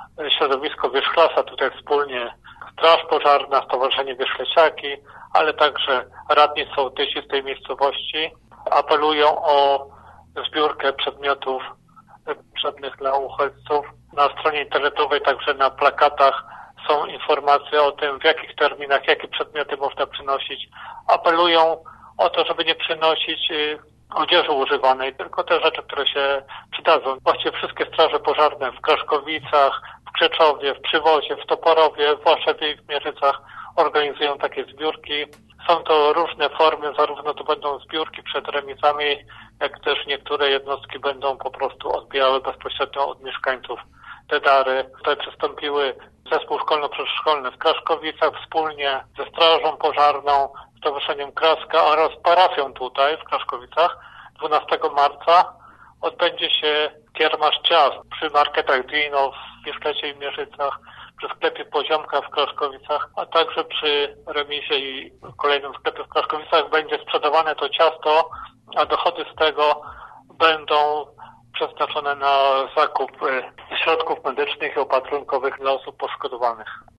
środowisko Wierzchlasa, tutaj wspólnie Straż Pożarna, Stowarzyszenie Wierzchlesiaki, ale także radni sołtysi z tej miejscowości apelują o zbiórkę przedmiotów potrzebnych dla uchodźców. Na stronie internetowej, także na plakatach są informacje o tym, w jakich terminach, jakie przedmioty można przynosić. Apelują o to, żeby nie przynosić odzieży używanej, tylko te rzeczy, które się przydadzą. Właściwie wszystkie straże pożarne w Kraszkowicach, w Krzeczowie, w Przywozie, w Toporowie, w Łaszewie i w Mierzycach organizują takie zbiórki. Są to różne formy, zarówno to będą zbiórki przed remizami, jak też niektóre jednostki będą po prostu odbierały bezpośrednio od mieszkańców te dary. Tutaj przystąpiły zespół szkolno-przedszkolny w Kraszkowicach wspólnie ze Strażą Pożarną, Stowarzyszeniem Kraska oraz parafią tutaj w Kraszkowicach. 12 marca odbędzie się kiermasz ciast przy marketach Dino w Wierzchlesie i Mierzycach, przy sklepie Poziomka w Kraszkowicach, a także przy remizie i kolejnym sklepie w Kraszkowicach będzie sprzedawane to ciasto, a dochody z tego będą przeznaczone na zakup środków medycznych i opatrunkowych dla osób poszkodowanych.